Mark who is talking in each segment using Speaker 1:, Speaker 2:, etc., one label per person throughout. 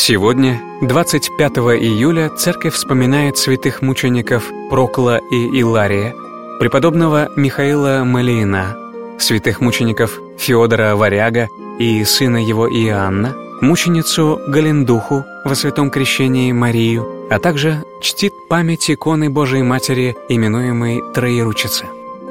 Speaker 1: Сегодня, 25 июля, Церковь вспоминает святых мучеников Прокла и Илария, преподобного Михаила Малиина, святых мучеников Феодора Варяга и сына его Иоанна, мученицу Галендуху во святом крещении Марию, а также чтит память иконы Божией Матери, именуемой Троеручица.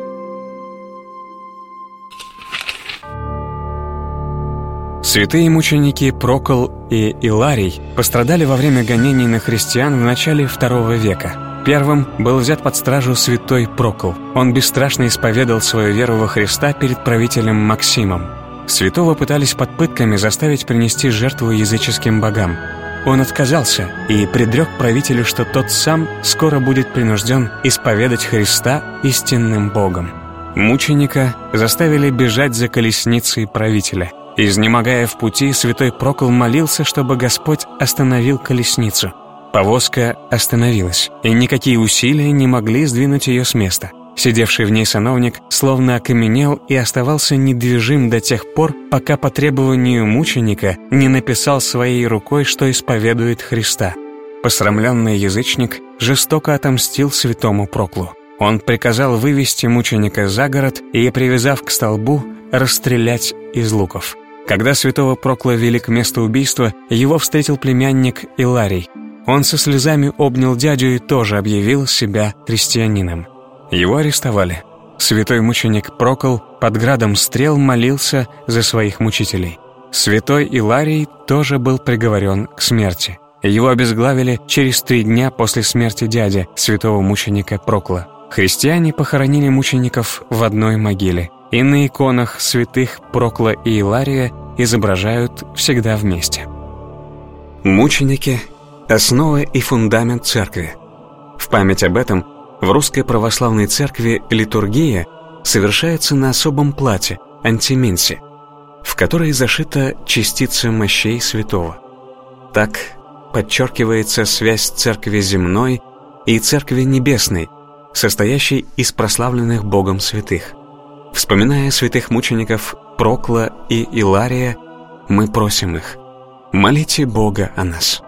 Speaker 1: Святые мученики Прокл и Иларий пострадали во время гонений на христиан в начале II века. Первым был взят под стражу святой Прокл. Он бесстрашно исповедал свою веру во Христа перед правителем Максимом. Святого пытались под пытками заставить принести жертву языческим богам. Он отказался и предрек правителю, что тот сам скоро будет принужден исповедать Христа истинным Богом. Мученика заставили бежать за колесницей правителя. Изнемогая в пути, святой Прокл молился, чтобы Господь остановил колесницу. Повозка остановилась, и никакие усилия не могли сдвинуть ее с места. Сидевший в ней сановник словно окаменел и оставался недвижим до тех пор, пока по требованию мученика не написал своей рукой, что исповедует Христа. Посрамленный язычник жестоко отомстил святому Проклу. Он приказал вывести мученика за город и, привязав к столбу, расстрелять из луков. Когда святого Прокла вели к месту убийства, его встретил племянник Иларий. Он со слезами обнял дядю и тоже объявил себя христианином. Его арестовали. Святой мученик Прокл под градом стрел молился за своих мучителей. Святой Иларий тоже был приговорен к смерти. Его обезглавили через 3 дня после смерти дяди, святого мученика Прокла. Христиане похоронили мучеников в одной могиле, и на иконах святых Прокла и Илария изображают всегда вместе. Мученики – основа и фундамент церкви. В память об этом в Русской Православной Церкви литургия совершается на особом плате – антименсе, в которой зашита частица мощей святого. Так подчеркивается связь церкви земной и церкви небесной, состоящей из прославленных Богом святых. Вспоминая святых мучеников Прокла и Илария, мы просим их: молите Бога о нас.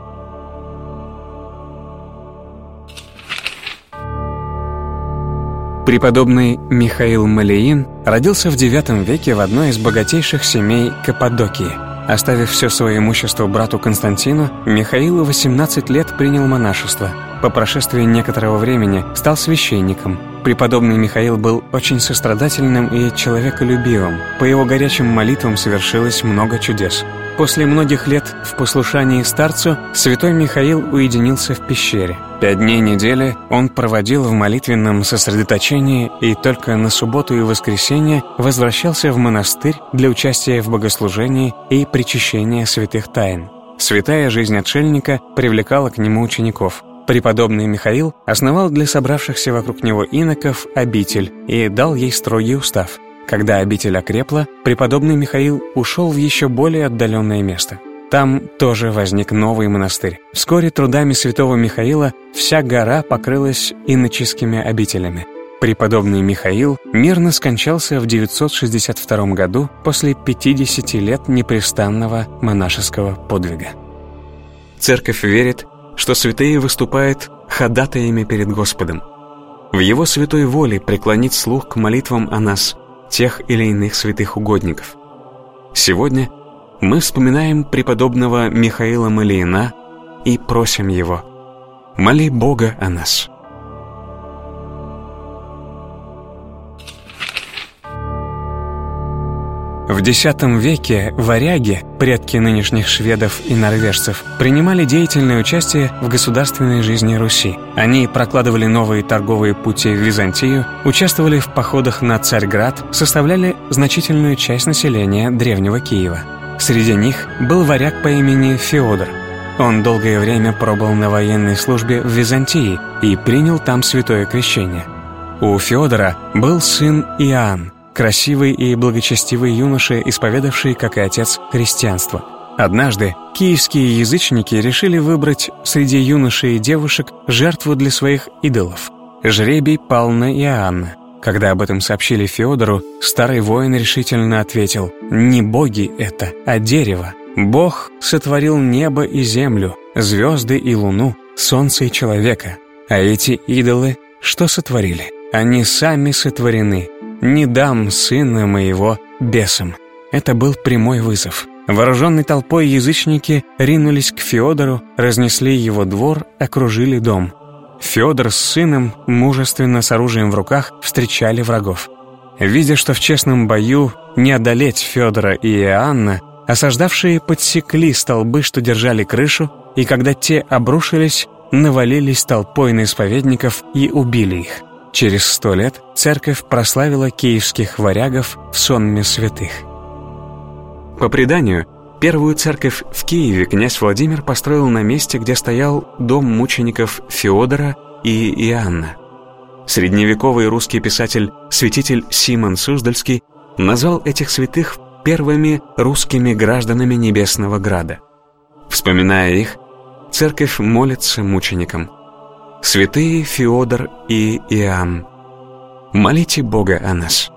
Speaker 1: Преподобный Михаил Малиин родился в IX веке в одной из богатейших семей Каппадокии. Оставив все свое имущество брату Константину, Михаил в 18 лет принял монашество. По прошествии некоторого времени стал священником. Преподобный Михаил был очень сострадательным и человеколюбивым. По его горячим молитвам совершилось много чудес. После многих лет в послушании старцу святой Михаил уединился в пещере. 5 дней недели он проводил в молитвенном сосредоточении и только на субботу и воскресенье возвращался в монастырь для участия в богослужении и причащения святых тайн. Святая жизнь отшельника привлекала к нему учеников. Преподобный Михаил основал для собравшихся вокруг него иноков обитель и дал ей строгий устав. Когда обитель окрепла, преподобный Михаил ушел в еще более отдаленное место. Там тоже возник новый монастырь. Вскоре трудами святого Михаила вся гора покрылась иноческими обителями. Преподобный Михаил мирно скончался в 962 году после 50 лет непрестанного монашеского подвига. Церковь верит, что святые выступают ходатаями перед Господом. В Его святой воле преклонить слух к молитвам о нас, тех или иных святых угодников. Сегодня мы вспоминаем преподобного Михаила Малиина и просим его: моли Бога о нас. В X веке варяги, предки нынешних шведов и норвежцев, принимали деятельное участие в государственной жизни Руси. Они прокладывали новые торговые пути в Византию, участвовали в походах на Царьград, составляли значительную часть населения древнего Киева. Среди них был варяг по имени Феодор. Он долгое время пробыл на военной службе в Византии и принял там святое крещение. У Феодора был сын Иоанн, красивый и благочестивый юноша, исповедавший, как и отец, христианство. Однажды киевские язычники решили выбрать среди юношей и девушек жертву для своих идолов. Жребий пал на Иоанна. Когда об этом сообщили Феодору, старый воин решительно ответил: «Не боги это, а дерево. Бог сотворил небо и землю, звезды и луну, солнце и человека. А эти идолы что сотворили? Они сами сотворены. Не дам сына моего бесам». Это был прямой вызов. Вооруженной толпой язычники ринулись к Феодору, разнесли его двор, окружили дом. Феодор с сыном, мужественно с оружием в руках, встречали врагов. Видя, что в честном бою не одолеть Феодора и Иоанна, осаждавшие подсекли столбы, что держали крышу, и когда те обрушились, навалились толпой на исповедников и убили их. Через 100 лет церковь прославила киевских варягов в сонме святых. По преданию, первую церковь в Киеве князь Владимир построил на месте, где стоял дом мучеников Феодора и Иоанна. Средневековый русский писатель-святитель Симон Суздальский назвал этих святых первыми русскими гражданами Небесного Града. Вспоминая их, церковь молится мученикам: «Святые Феодор и Иоанн, молите Бога о нас».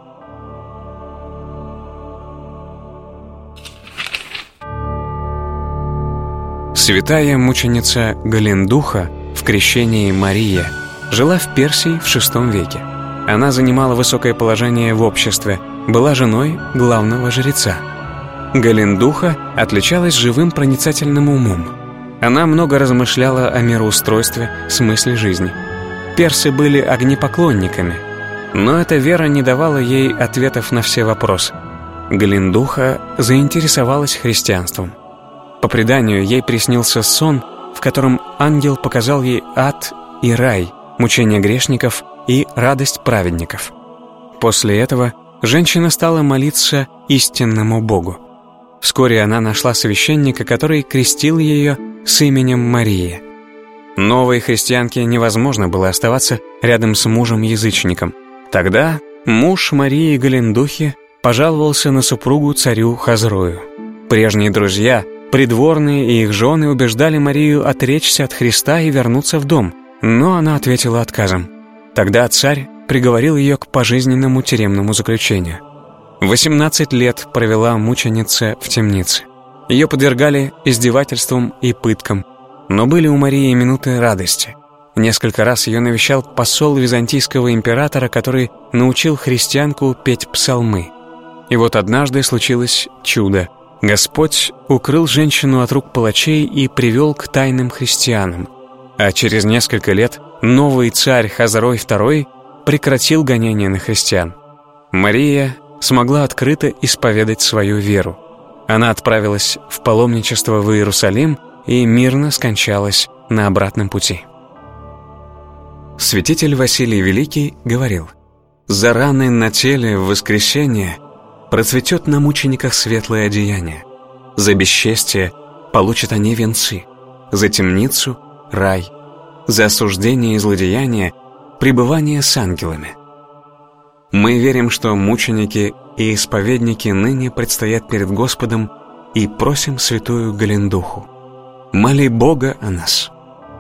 Speaker 1: Святая мученица Галендуха в крещении Мария жила в Персии в VI веке. Она занимала высокое положение в обществе, была женой главного жреца. Галендуха отличалась живым проницательным умом. Она много размышляла о мироустройстве, смысле жизни. Персы были огнепоклонниками, но эта вера не давала ей ответов на все вопросы. Галендуха заинтересовалась христианством. По преданию, ей приснился сон, в котором ангел показал ей ад и рай, мучения грешников и радость праведников. После этого женщина стала молиться истинному Богу. Вскоре она нашла священника, который крестил ее с именем Мария. Новой христианке невозможно было оставаться рядом с мужем-язычником. Тогда муж Марии Галендухи пожаловался на супругу царю Хазрою. Прежние друзья, придворные и их жены убеждали Марию отречься от Христа и вернуться в дом, но она ответила отказом. Тогда царь приговорил ее к пожизненному тюремному заключению. 18 лет провела мученица в темнице. Ее подвергали издевательствам и пыткам, но были у Марии минуты радости. Несколько раз ее навещал посол византийского императора, который научил христианку петь псалмы. И вот однажды случилось чудо. Господь укрыл женщину от рук палачей и привел к тайным христианам. А через несколько лет новый царь Хазрой II прекратил гонения на христиан. Мария смогла открыто исповедать свою веру. Она отправилась в паломничество в Иерусалим и мирно скончалась на обратном пути. Святитель Василий Великий говорил: «За раны на теле в воскресенье процветет на мучениках светлое одеяние, за бесчестие получат они венцы, за темницу — рай, за осуждение и злодеяние — пребывание с ангелами». Мы верим, что мученики и исповедники ныне предстоят перед Господом, и просим святую Галендуху: моли Бога о нас.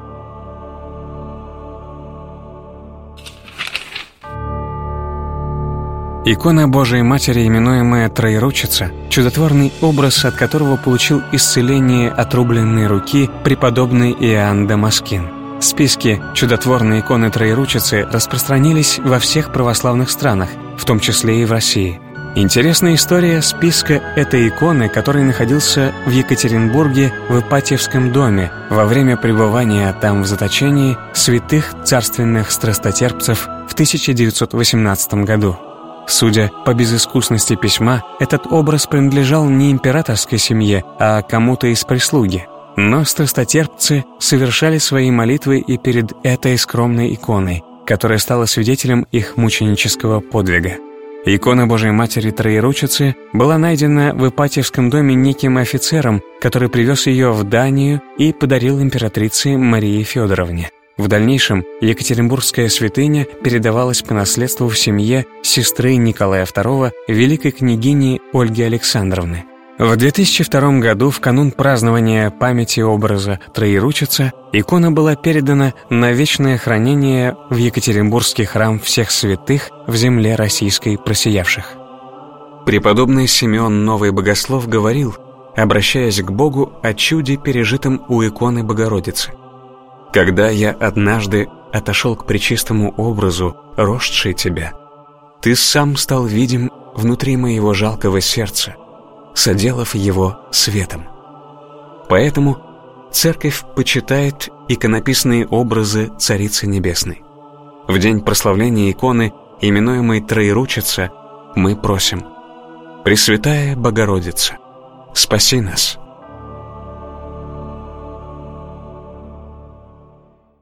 Speaker 1: Икона Божией Матери, именуемая Троеручица, чудотворный образ, от которого получил исцеление отрубленной руки преподобный Иоанн Дамаскин. Списки чудотворной иконы Троеручицы распространились во всех православных странах, в том числе и в России. Интересная история списка этой иконы, который находился в Екатеринбурге в Ипатьевском доме во время пребывания там в заточении святых царственных страстотерпцев в 1918 году. Судя по безыскусности письма, этот образ принадлежал не императорской семье, а кому-то из прислуги. Но страстотерпцы совершали свои молитвы и перед этой скромной иконой, которая стала свидетелем их мученического подвига. Икона Божией Матери Троеручицы была найдена в Ипатьевском доме неким офицером, который привез ее в Данию и подарил императрице Марии Федоровне. В дальнейшем екатеринбургская святыня передавалась по наследству в семье сестры Николая II, великой княгини Ольги Александровны. В 2002 году, в канун празднования памяти образа Троеручицы, икона была передана на вечное хранение в Екатеринбургский храм всех святых в земле российской просиявших. Преподобный Симеон Новый Богослов говорил: обращаясь к Богу о чуде, пережитом у иконы Богородицы. «Когда я однажды отошел к пречистому образу, росшей тебя, ты сам стал видим внутри моего жалкого сердца, соделав его светом». Поэтому Церковь почитает иконописные образы Царицы Небесной. В день прославления иконы, именуемой Троеручица, мы просим: «Пресвятая Богородица, спаси нас».